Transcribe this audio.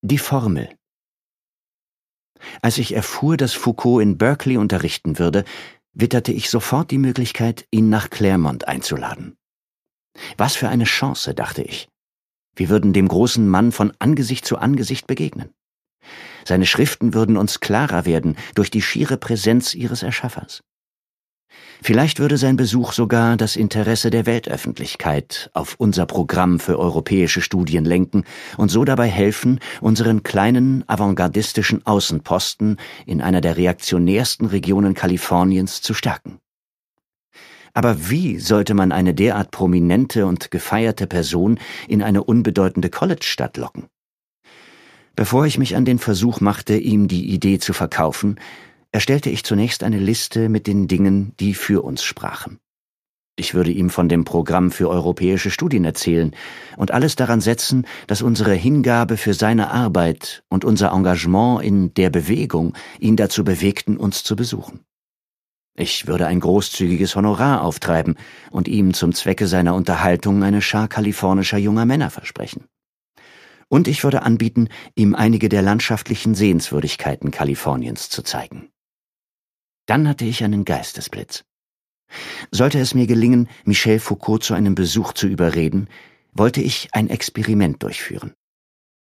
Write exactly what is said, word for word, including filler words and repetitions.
Die Formel. Als ich erfuhr, dass Foucault in Berkeley unterrichten würde, witterte ich sofort die Möglichkeit, ihn nach Claremont einzuladen. Was für eine Chance, dachte ich. Wir würden dem großen Mann von Angesicht zu Angesicht begegnen. Seine Schriften würden uns klarer werden durch die schiere Präsenz ihres Erschaffers. Vielleicht würde sein Besuch sogar das Interesse der Weltöffentlichkeit auf unser Programm für europäische Studien lenken und so dabei helfen, unseren kleinen avantgardistischen Außenposten in einer der reaktionärsten Regionen Kaliforniens zu stärken. Aber wie sollte man eine derart prominente und gefeierte Person in eine unbedeutende College-Stadt locken? Bevor ich mich an den Versuch machte, ihm die Idee zu verkaufen, erstellte ich zunächst eine Liste mit den Dingen, die für uns sprachen. Ich würde ihm von dem Programm für europäische Studien erzählen und alles daran setzen, dass unsere Hingabe für seine Arbeit und unser Engagement in der Bewegung ihn dazu bewegten, uns zu besuchen. Ich würde ein großzügiges Honorar auftreiben und ihm zum Zwecke seiner Unterhaltung eine Schar kalifornischer junger Männer versprechen. Und ich würde anbieten, ihm einige der landschaftlichen Sehenswürdigkeiten Kaliforniens zu zeigen. Dann hatte ich einen Geistesblitz. Sollte es mir gelingen, Michel Foucault zu einem Besuch zu überreden, wollte ich ein Experiment durchführen.